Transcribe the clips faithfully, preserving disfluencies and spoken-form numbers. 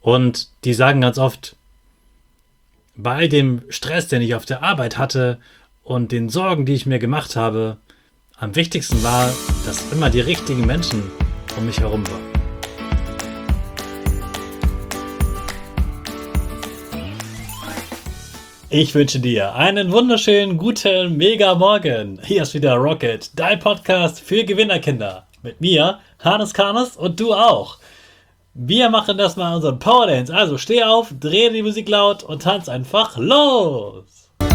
Und die sagen ganz oft, bei all dem Stress, den ich auf der Arbeit hatte und den Sorgen, die ich mir gemacht habe, am wichtigsten war, dass immer die richtigen Menschen um mich herum waren. Ich wünsche dir einen wunderschönen, guten, mega Morgen. Hier ist wieder Rocket, dein Podcast für Gewinnerkinder. Mit mir, Hannes Karnes, und du auch. Wir machen das mal unseren Power Dance. Also steh auf, dreh die Musik laut und tanz einfach los.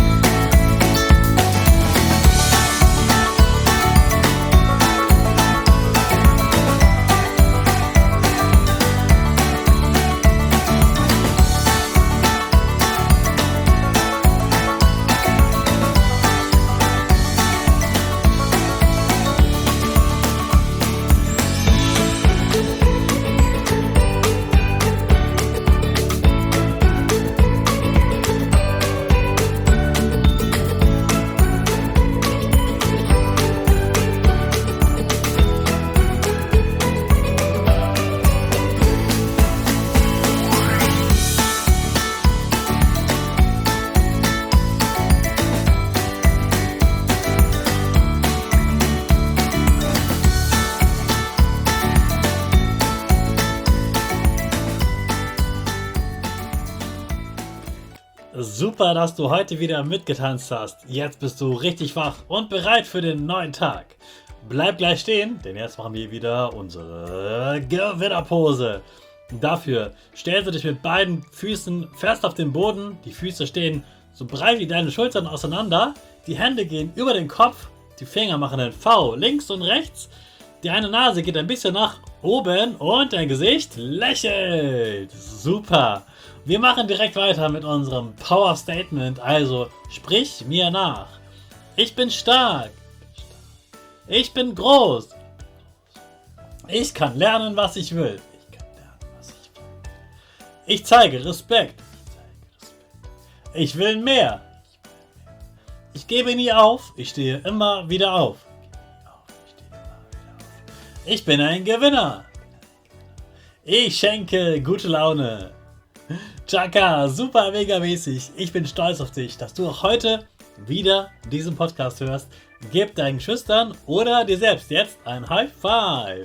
Super, dass du heute wieder mitgetanzt hast. Jetzt bist du richtig wach und bereit für den neuen Tag. Bleib gleich stehen, denn jetzt machen wir wieder unsere Gewinnerpose. Dafür stellst du dich mit beiden Füßen fest auf den Boden. Die Füße stehen so breit wie deine Schultern auseinander. Die Hände gehen über den Kopf. Die Finger machen ein V links und rechts. Die eine Nase geht ein bisschen nach oben und dein Gesicht lächelt. Super. Wir machen direkt weiter mit unserem Power Statement, also sprich mir nach. Ich bin stark. Ich bin groß. Ich kann lernen, was ich will. Ich kann lernen, was ich will. Ich zeige Respekt. Ich will mehr. Ich gebe nie auf. Ich stehe immer wieder auf. Ich bin ein Gewinner. Ich schenke gute Laune. Chaka, super mega mäßig. Ich bin stolz auf dich, dass du auch heute wieder diesen Podcast hörst. Gib deinen Schüchtern oder dir selbst jetzt ein High Five.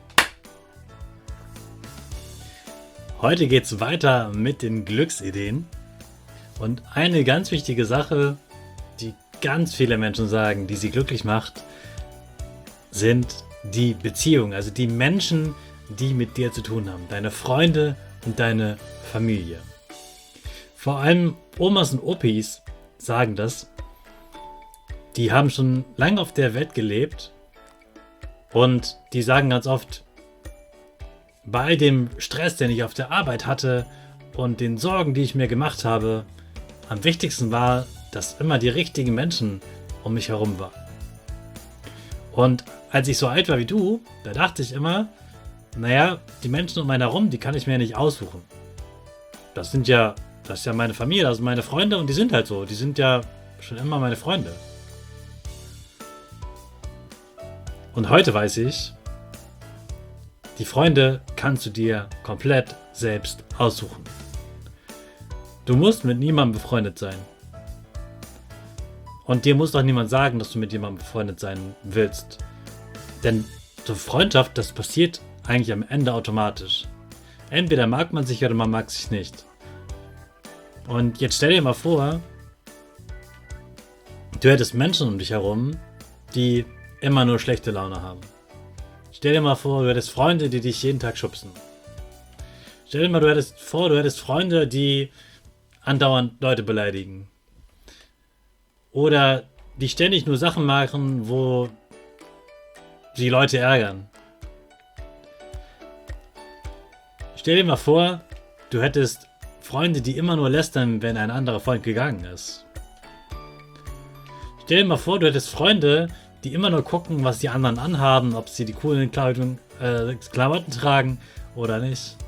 Heute geht's weiter mit den Glücksideen. Und eine ganz wichtige Sache, die ganz viele Menschen sagen, die sie glücklich macht, sind die Beziehungen, also die Menschen, die mit dir zu tun haben. Deine Freunde und deine Familie. Vor allem Omas und Opis sagen das. Die haben schon lange auf der Welt gelebt und die sagen ganz oft, bei all dem Stress, den ich auf der Arbeit hatte und den Sorgen, die ich mir gemacht habe, am wichtigsten war, dass immer die richtigen Menschen um mich herum waren. Und als ich so alt war wie du, da dachte ich immer, naja, die Menschen um mich herum, die kann ich mir nicht aussuchen. Das sind ja, das ist ja meine Familie, das sind meine Freunde und die sind halt so. Die sind ja schon immer meine Freunde. Und heute weiß ich, die Freunde kannst du dir komplett selbst aussuchen. Du musst mit niemandem befreundet sein. Und dir muss doch niemand sagen, dass du mit jemandem befreundet sein willst. Denn so Freundschaft, das passiert eigentlich am Ende automatisch. Entweder mag man sich oder man mag sich nicht. Und jetzt stell dir mal vor, du hättest Menschen um dich herum, die immer nur schlechte Laune haben. Stell dir mal vor, du hättest Freunde, die dich jeden Tag schubsen. Stell dir mal du hättest vor, du hättest Freunde, die andauernd Leute beleidigen. Oder die ständig nur Sachen machen, wo sie Leute ärgern. Stell dir mal vor, du hättest Freunde, die immer nur lästern, wenn ein anderer Freund gegangen ist. Stell dir mal vor, du hättest Freunde, die immer nur gucken, was die anderen anhaben, ob sie die coolen Kleidung, äh, Klamotten tragen oder nicht.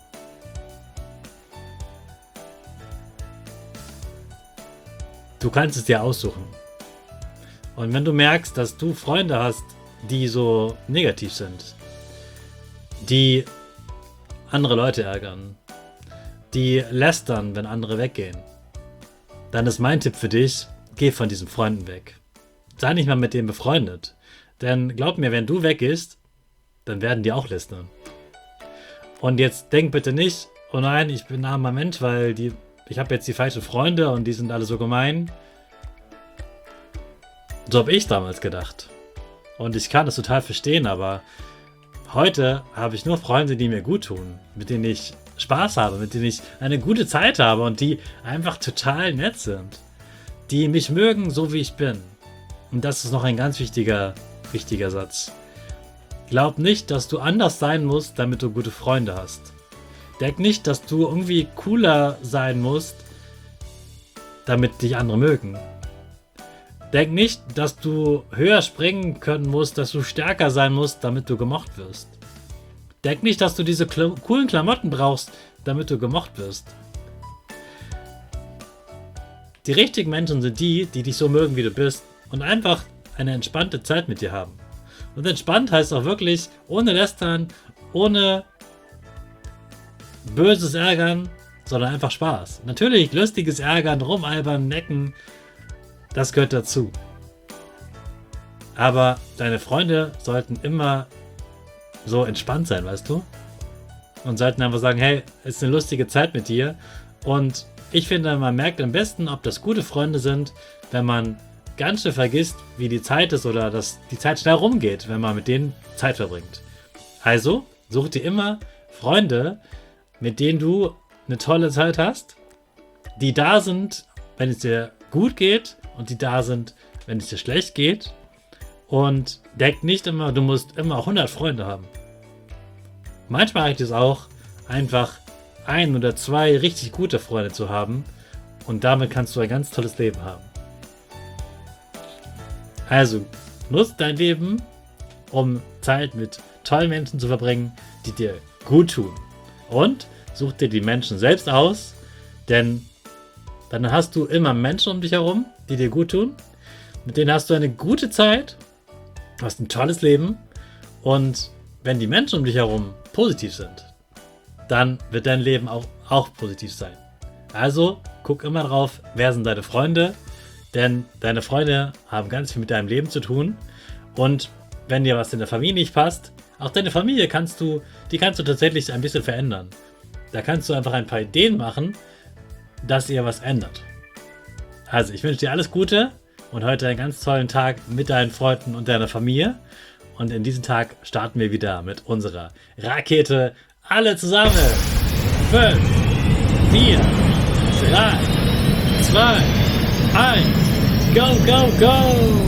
Du kannst es dir aussuchen. Und wenn du merkst, dass du Freunde hast, die so negativ sind, die andere Leute ärgern, die lästern, wenn andere weggehen, dann ist mein Tipp für dich, geh von diesen Freunden weg. Sei nicht mal mit denen befreundet. Denn glaub mir, wenn du weggehst, dann werden die auch lästern. Und jetzt denk bitte nicht, oh nein, ich bin ein armer Mensch, weil die, ich habe jetzt die falschen Freunde und die sind alle so gemein. So habe ich damals gedacht. Und ich kann das total verstehen, aber heute habe ich nur Freunde, die mir gut tun, mit denen ich Spaß habe, mit denen ich eine gute Zeit habe und die einfach total nett sind. Die mich mögen, so wie ich bin. Und das ist noch ein ganz wichtiger, wichtiger Satz. Glaub nicht, dass du anders sein musst, damit du gute Freunde hast. Denk nicht, dass du irgendwie cooler sein musst, damit dich andere mögen. Denk nicht, dass du höher springen können musst, dass du stärker sein musst, damit du gemocht wirst. Denk nicht, dass du diese kl- coolen Klamotten brauchst, damit du gemocht wirst. Die richtigen Menschen sind die, die dich so mögen, wie du bist und einfach eine entspannte Zeit mit dir haben. Und entspannt heißt auch wirklich ohne Lästern, ohne böses Ärgern, sondern einfach Spaß. Natürlich lustiges Ärgern, rumalbern, necken, das gehört dazu. Aber deine Freunde sollten immer so entspannt sein, weißt du? Und sollten einfach sagen, hey, es ist eine lustige Zeit mit dir. Und ich finde, man merkt am besten, ob das gute Freunde sind, wenn man ganz schön vergisst, wie die Zeit ist oder dass die Zeit schnell rumgeht, wenn man mit denen Zeit verbringt. Also, such dir immer Freunde, mit denen du eine tolle Zeit hast, die da sind, wenn es dir gut geht und die da sind, wenn es dir schlecht geht. Und denk nicht immer, du musst immer hundert Freunde haben. Manchmal reicht es auch, einfach ein oder zwei richtig gute Freunde zu haben und damit kannst du ein ganz tolles Leben haben. Also, nutz dein Leben, um Zeit mit tollen Menschen zu verbringen, die dir gut tun. Und such dir die Menschen selbst aus, denn dann hast du immer Menschen um dich herum, die dir gut tun. Mit denen hast du eine gute Zeit, du hast ein tolles Leben und wenn die Menschen um dich herum positiv sind, dann wird dein Leben auch, auch positiv sein. Also guck immer drauf, wer sind deine Freunde, denn deine Freunde haben ganz viel mit deinem Leben zu tun und wenn dir was in der Familie nicht passt, auch deine Familie kannst du, die kannst du tatsächlich ein bisschen verändern. Da kannst du einfach ein paar Ideen machen, dass ihr was ändert. Also ich wünsche dir alles Gute und heute einen ganz tollen Tag mit deinen Freunden und deiner Familie. Und in diesem Tag starten wir wieder mit unserer Rakete. Alle zusammen. fünf, vier, drei, zwei, eins. Go, go, go!